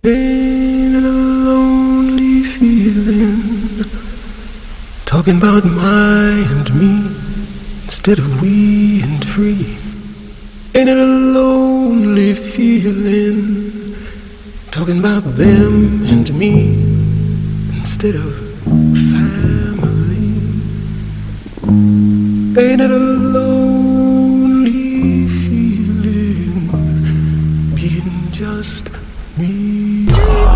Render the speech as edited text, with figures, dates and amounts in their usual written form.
Ain't it a lonely feeling? Talking about my and me instead of we and free. Ain't it a lonely feeling? Talking about them and me instead of family. Ain't it a lonely feeling being just me?